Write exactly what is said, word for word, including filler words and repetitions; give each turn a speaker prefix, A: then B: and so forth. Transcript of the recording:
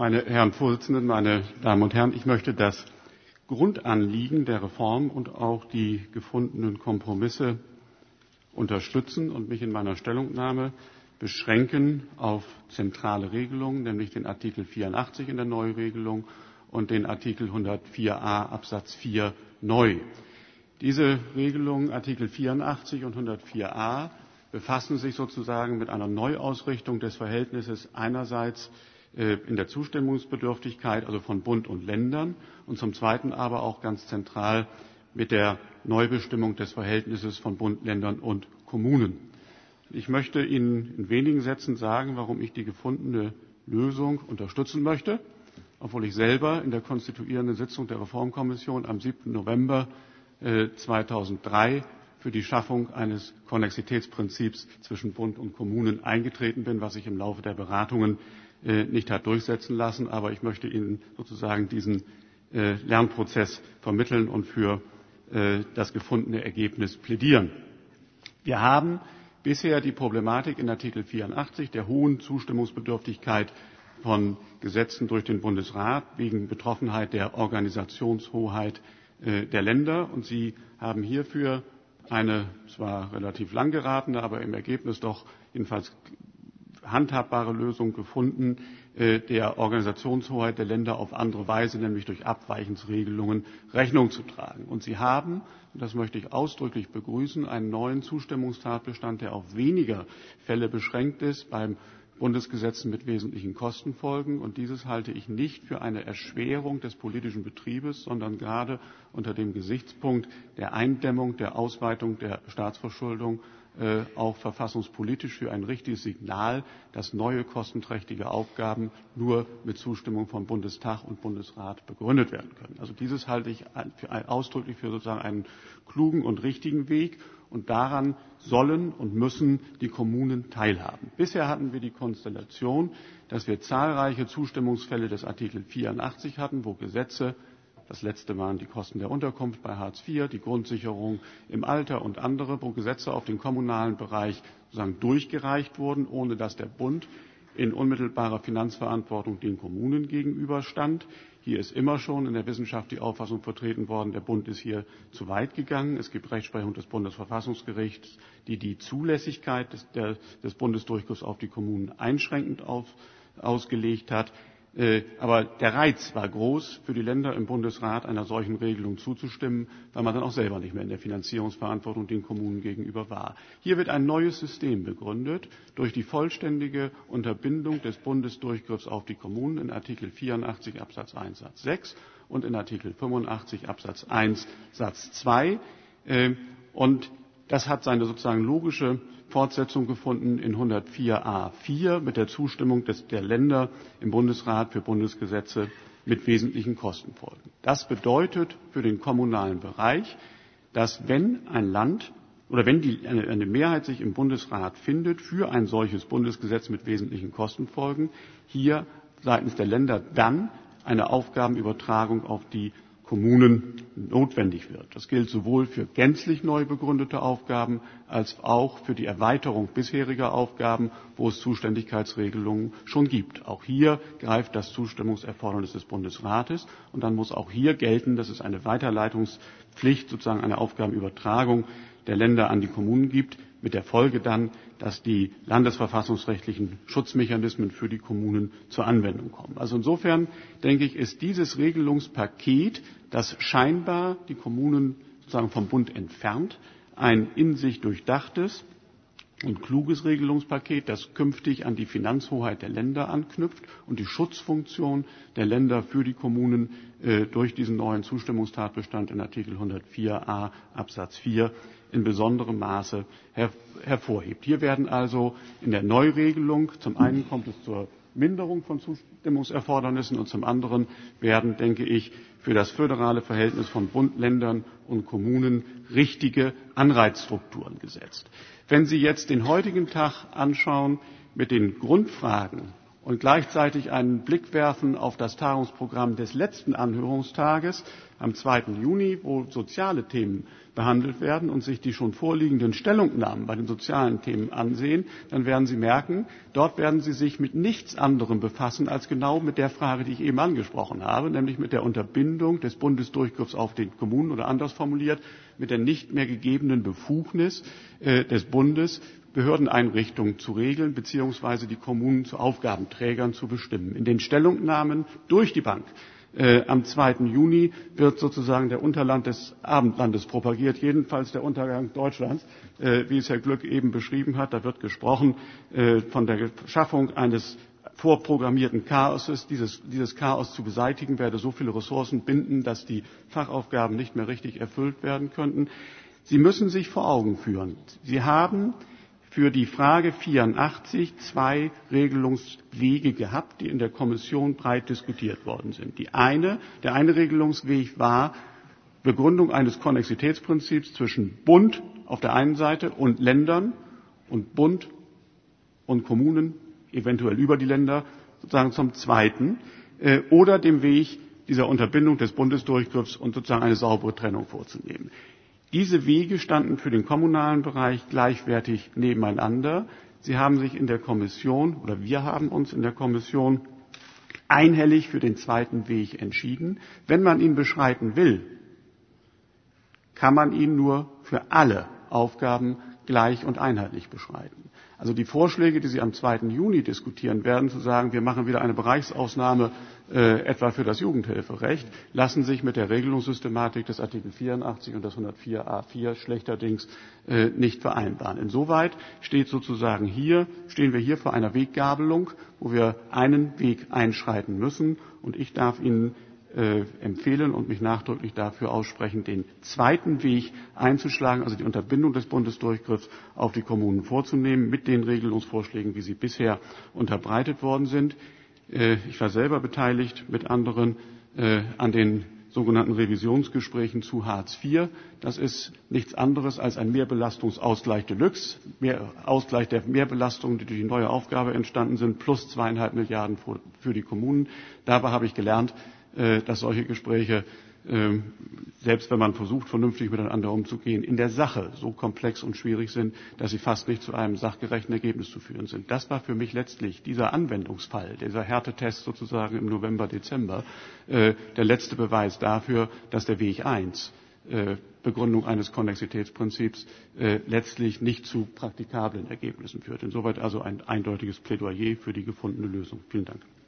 A: Meine Herren Vorsitzenden, meine Damen und Herren, ich möchte das Grundanliegen der Reform und auch die gefundenen Kompromisse unterstützen und mich in meiner Stellungnahme beschränken auf zentrale Regelungen, nämlich den Artikel vierundachtzig in der Neuregelung und den Artikel hundertvier a Absatz vier neu. Diese Regelungen, Artikel vierundachtzig und hundertvier a, befassen sich sozusagen mit einer Neuausrichtung des Verhältnisses einerseits in der Zustimmungsbedürftigkeit, also von Bund und Ländern, und zum Zweiten aber auch ganz zentral mit der Neubestimmung des Verhältnisses von Bund, Ländern und Kommunen. Ich möchte Ihnen in wenigen Sätzen sagen, warum ich die gefundene Lösung unterstützen möchte, obwohl ich selber in der konstituierenden Sitzung der Reformkommission am siebten November zweitausenddrei für die Schaffung eines Konnexitätsprinzips zwischen Bund und Kommunen eingetreten bin, was sich im Laufe der Beratungen nicht hat durchsetzen lassen. Aber ich möchte Ihnen sozusagen diesen Lernprozess vermitteln und für das gefundene Ergebnis plädieren. Wir haben bisher die Problematik in Artikel vierundachtzig der hohen Zustimmungsbedürftigkeit von Gesetzen durch den Bundesrat wegen Betroffenheit der Organisationshoheit der Länder. Und Sie haben hierfür eine zwar relativ lang geratene, aber im Ergebnis doch jedenfalls handhabbare Lösung gefunden, der Organisationshoheit der Länder auf andere Weise, nämlich durch Abweichungsregelungen, Rechnung zu tragen. Und Sie haben, und das möchte ich ausdrücklich begrüßen, einen neuen Zustimmungstatbestand, der auf weniger Fälle beschränkt ist, beim Bundesgesetzen mit wesentlichen Kostenfolgen. Und dieses halte ich nicht für eine Erschwerung des politischen Betriebes, sondern gerade unter dem Gesichtspunkt der Eindämmung, der Ausweitung der Staatsverschuldung auch verfassungspolitisch für ein richtiges Signal, dass neue kostenträchtige Aufgaben nur mit Zustimmung von Bundestag und Bundesrat begründet werden können. Also dieses halte ich für, ausdrücklich für sozusagen einen klugen und richtigen Weg, und daran sollen und müssen die Kommunen teilhaben. Bisher hatten wir die Konstellation, dass wir zahlreiche Zustimmungsfälle des Artikel vierundachtzig hatten, wo Gesetze, das letzte waren die Kosten der Unterkunft bei Hartz vier, die Grundsicherung im Alter und andere, wo Gesetze auf den kommunalen Bereich sozusagen durchgereicht wurden, ohne dass der Bund in unmittelbarer Finanzverantwortung den Kommunen gegenüberstand. Hier ist immer schon in der Wissenschaft die Auffassung vertreten worden, der Bund ist hier zu weit gegangen. Es gibt Rechtsprechung des Bundesverfassungsgerichts, die die Zulässigkeit des, der, des Bundesdurchgriffs auf die Kommunen einschränkend auf, ausgelegt hat. Aber der Reiz war groß, für die Länder im Bundesrat einer solchen Regelung zuzustimmen, weil man dann auch selber nicht mehr in der Finanzierungsverantwortung den Kommunen gegenüber war. Hier wird ein neues System begründet durch die vollständige Unterbindung des Bundesdurchgriffs auf die Kommunen in Artikel vierundachtzig Absatz eins Satz sechs und in Artikel fünfundachtzig Absatz eins Satz zwei. Und das hat seine sozusagen logische Fortsetzung gefunden in hundertvier a vier mit der Zustimmung des, der Länder im Bundesrat für Bundesgesetze mit wesentlichen Kostenfolgen. Das bedeutet für den kommunalen Bereich, dass wenn ein Land oder wenn die, eine, eine Mehrheit sich im Bundesrat findet für ein solches Bundesgesetz mit wesentlichen Kostenfolgen, hier seitens der Länder dann eine Aufgabenübertragung auf die Kommunen notwendig wird. Das gilt sowohl für gänzlich neu begründete Aufgaben als auch für die Erweiterung bisheriger Aufgaben, wo es Zuständigkeitsregelungen schon gibt. Auch hier greift das Zustimmungserfordernis des Bundesrates, und dann muss auch hier gelten, dass es eine Weiterleitungspflicht, sozusagen eine Aufgabenübertragung der Länder an die Kommunen gibt, mit der Folge dann, dass die landesverfassungsrechtlichen Schutzmechanismen für die Kommunen zur Anwendung kommen. Also insofern, denke ich, ist dieses Regelungspaket, das scheinbar die Kommunen sozusagen vom Bund entfernt, ein in sich durchdachtes und kluges Regelungspaket, das künftig an die Finanzhoheit der Länder anknüpft und die Schutzfunktion der Länder für die Kommunen äh, durch diesen neuen Zustimmungstatbestand in Artikel hundertvier a Absatz vier in besonderem Maße her hervorhebt. Hier werden also in der Neuregelung, zum einen kommt es zur Minderung von Zustimmungserfordernissen und zum anderen werden, denke ich, für das föderale Verhältnis von Bund, Ländern und Kommunen richtige Anreizstrukturen gesetzt. Wenn Sie jetzt den heutigen Tag anschauen mit den Grundfragen und gleichzeitig einen Blick werfen auf das Tagungsprogramm des letzten Anhörungstages am zweiten Juni, wo soziale Themen behandelt werden, und sich die schon vorliegenden Stellungnahmen bei den sozialen Themen ansehen, dann werden Sie merken, dort werden Sie sich mit nichts anderem befassen als genau mit der Frage, die ich eben angesprochen habe, nämlich mit der Unterbindung des Bundesdurchgriffs auf den Kommunen oder anders formuliert, mit der nicht mehr gegebenen Befugnis äh, des Bundes, Behördeneinrichtungen zu regeln bzw. die Kommunen zu Aufgabenträgern zu bestimmen. In den Stellungnahmen durch die Bank äh, am zweiten Juni wird sozusagen der Unterland des Abendlandes propagiert, jedenfalls der Untergang Deutschlands, äh, wie es Herr Glück eben beschrieben hat. Da wird gesprochen äh, von der Schaffung eines vorprogrammierten Chaoses. Dieses, dieses Chaos zu beseitigen werde so viele Ressourcen binden, dass die Fachaufgaben nicht mehr richtig erfüllt werden könnten. Sie müssen sich vor Augen führen, Sie haben für die Frage vierundachtzig zwei Regelungswege gehabt, die in der Kommission breit diskutiert worden sind. Die eine, der eine Regelungsweg war Begründung eines Konnexitätsprinzips zwischen Bund auf der einen Seite und Ländern und Bund und Kommunen, eventuell über die Länder, sozusagen zum zweiten, äh, oder dem Weg dieser Unterbindung des Bundesdurchgriffs und sozusagen eine saubere Trennung vorzunehmen. Diese Wege standen für den kommunalen Bereich gleichwertig nebeneinander. Sie haben sich in der Kommission, oder wir haben uns in der Kommission einhellig für den zweiten Weg entschieden. Wenn man ihn beschreiten will, kann man ihn nur für alle Aufgaben gleich und einheitlich beschreiten. Also die Vorschläge, die Sie am zweiten Juni diskutieren werden, zu sagen, wir machen wieder eine Bereichsausnahme äh, etwa für das Jugendhilferecht, lassen sich mit der Regelungssystematik des Artikel vierundachtzig und des hundertvier a vier schlechterdings äh, nicht vereinbaren. Insoweit steht sozusagen hier, stehen wir hier vor einer Weggabelung, wo wir einen Weg einschreiten müssen, und ich darf Ihnen Äh, empfehlen und mich nachdrücklich dafür aussprechen, den zweiten Weg einzuschlagen, also die Unterbindung des Bundesdurchgriffs auf die Kommunen vorzunehmen, mit den Regelungsvorschlägen, wie sie bisher unterbreitet worden sind. Äh, ich war selber beteiligt mit anderen äh, an den sogenannten Revisionsgesprächen zu Hartz vier. Das ist nichts anderes als ein Mehrbelastungsausgleich Deluxe, mehr Ausgleich der Mehrbelastungen, die durch die neue Aufgabe entstanden sind, plus zweieinhalb Milliarden für die Kommunen. Dabei habe ich gelernt, dass solche Gespräche, selbst wenn man versucht, vernünftig miteinander umzugehen, in der Sache so komplex und schwierig sind, dass sie fast nicht zu einem sachgerechten Ergebnis zu führen sind. Das war für mich letztlich dieser Anwendungsfall, dieser Härtetest sozusagen im November, Dezember, der letzte Beweis dafür, dass der Weg eins, Begründung eines Konnexitätsprinzips, letztlich nicht zu praktikablen Ergebnissen führt. Insoweit also ein eindeutiges Plädoyer für die gefundene Lösung. Vielen Dank.